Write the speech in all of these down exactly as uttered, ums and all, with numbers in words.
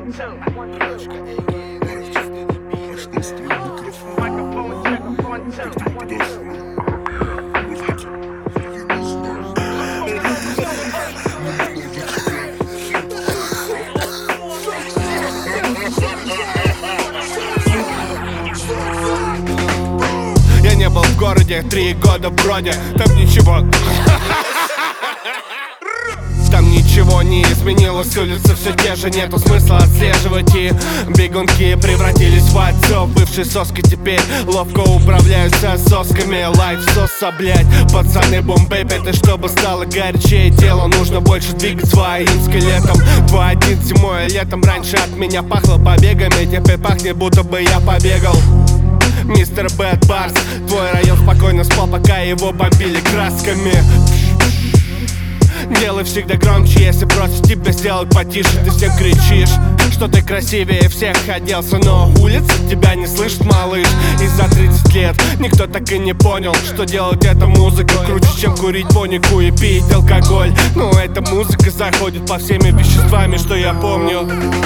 Я не был в городе три года вроде, там ничего Там ничего не изменилось, улицы все те же, нету смысла отслеживать. И бегунки превратились в отцов. Бывшие соски теперь ловко управляются сосками. Лайф соса, блять, пацаны бомбэп. Это чтобы стало горячее дело, нужно больше двигать своим скелетом. два один зимой и летом раньше от меня пахло побегами, теперь пахнет, будто бы я побегал. Мистер Бэд Барс, твой район спокойно спал, пока его бомбили красками. Делай всегда громче, если просят тебя сделать потише. Ты всем кричишь, что ты красивее всех оделся, но улица тебя не слышит, малыш. И за тридцать лет никто так и не понял, что делать эта музыка круче, чем курить понику и пить алкоголь. Но эта музыка заходит по всеми веществами, что я помню.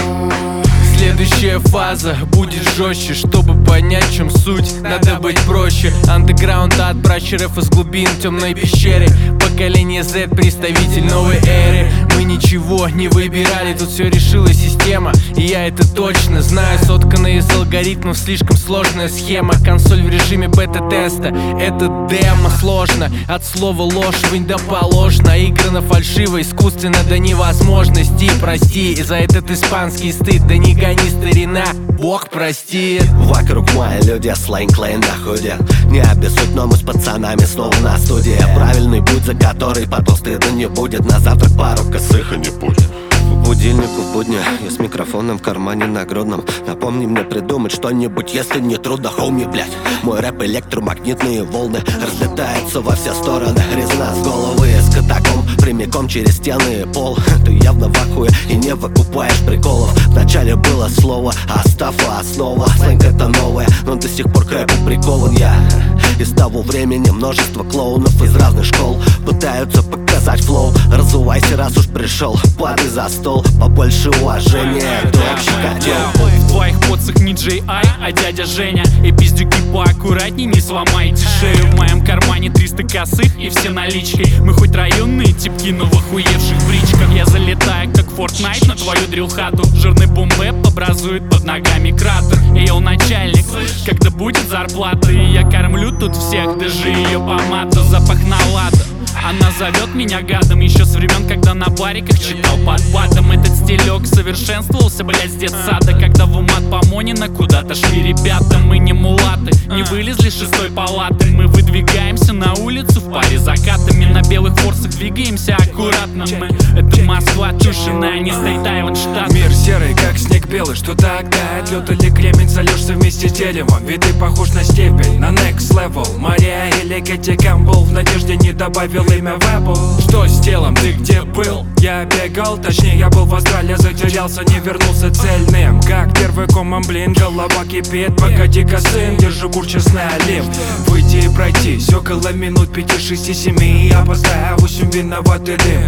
Следующая фаза будет жестче, чтобы понять, в чем суть, надо быть проще. Андеграунд от пращеров из глубин темной пещеры. Поколение Z, представитель новой эры. Мы ничего не выбирали, тут все решила система. И я это точно знаю, сотканная из алгоритмов слишком сложная схема. Консоль в режиме бета-теста, это демо сложно. От слова ложь вынь да положено. Играно фальшиво, искусственно до невозможности. Прости за этот испанский стыд, да не гони, старина, Бог простит. Вокруг мои люди, сленг лейн находят. Не обессудь, но мы с пацанами снова на студии. Правильный путь, за который потом стыда не будет. На завтрак пару косых и не будет. Будильнику в будни, я с микрофоном в кармане нагрудном. Напомни мне придумать что-нибудь, если не трудно, хоуми, блять. Мой рэп электромагнитные волны разлетаются во все стороны. Резонанс головы из катакомб прямиком через стены и пол. Ты явно в ахуе и не выкупаешь приколов. Вначале было слово, а стафа основа. Сленг это новое, но до сих пор к рэпу прикован я. Из того времени множество клоунов из разных школ пытаются показать флоу. Разувайся, раз уж пришел, падай за стол. Побольше уважения к общий. В твоих поцах не джей ай, а дядя Женя. И пиздюки поаккуратней, не сломайте шею. В моем кармане триста косых и все налички. Мы хоть районные типки, но в охуевших бричках. Я залетаю как Fortnite на твою дрил-хату. Жирный бомбэп образует под ногами кратер. Йоу, начальник, когда будет зарплата? И я кормлю тут всех, даже ее помаду. Запах налада, она зовет меня гадом. Еще с времен, когда на бариках читал под батом. Этот стилек совершенствовался, блять, с детсада. Когда в умат Помонина куда-то шли ребята. Мы не мулаты, не вылезли с шестой палаты. Мы выдвигаемся на улицу в паре с закатами. На белых форсах двигаемся аккуратно. Мы это Москва, Тушина, не стоит Айвенштадт. Мир серый, как снег белый, что тогда? Лед или кремень, сольешься вместе с деревом. Ведь ты похож на степень, на next level. Мария или Кэти Кэмпбелл, в надежде не добавил имя в Apple. Что с телом, ты где был? Я бегал, точнее я был в Австралии, затерялся, не вернулся цельным. Как первый комом, блин, голова кипит. Погоди-ка, сын, держу кур, честный олив. Выйти и пройтись, около минут пяти, шести, семи. Я поставил восемь, виноватый дым.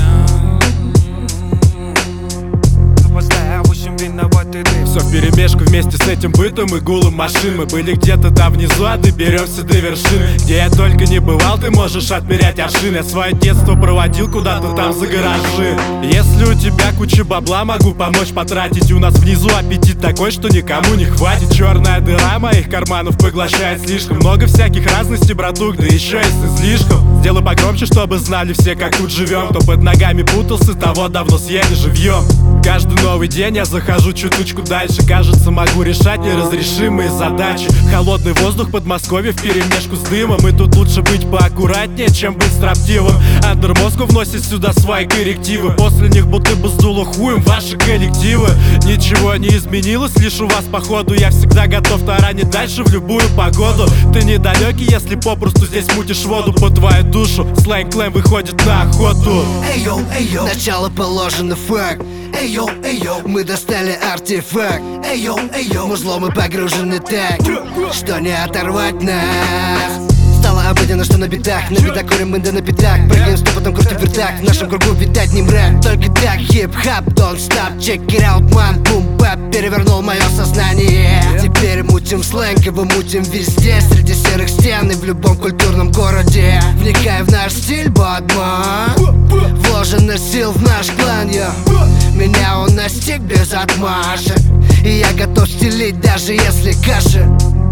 Все вперемешку вместе с этим бытом и гулом машин. Мы были где-то там внизу, а доберемся до вершин. Где я только не бывал, ты можешь отмерять аршин. Я свое детство проводил куда-то там за гаражи. Если у тебя куча бабла, могу помочь потратить. У нас внизу аппетит такой, что никому не хватит. Черная дыра моих карманов поглощает слишком много всяких разностей, братух, да еще и с излишком. Сделай погромче, чтобы знали все, как тут живем. Кто под ногами путался, того давно съели живьем. Каждый новый день я захожу чуточку дальше. Кажется, могу решать неразрешимые задачи. Холодный воздух в Подмосковье вперемешку с дымом. И тут лучше быть поаккуратнее, чем быть строптивым. Андер Москва вносит сюда свои коррективы. После них будто бы сдуло хуем ваши коллективы. Ничего не изменилось, лишь у вас походу. Я всегда готов таранить дальше в любую погоду. Ты недалекий, если попросту здесь мутишь воду. По твою душу сленг клэм выходит на охоту. Эй йоу, эй йоу, начало положено, факт. Эй йоу, эй йоу, мы достали артефакт. Эй йоу, эй йоу, музло мы погружены так, что не оторвать нас. Стало обыденно, что на битах. На битах курим мы да на пятак. Прыгаем с топотом, крутим вертак. В нашем кругу витать не мрак. Только так, хип-хап, don't stop. Check it out, man, бум-бап. Перевернул мое сознание. Теперь мутим сленг, его мутим везде. Среди серых стен и в любом культурном городе. Вникай в наш стиль, бадман. Вложено сил в наш клан, я. Меня он настиг без отмашек. И я готов стелить, даже если каши.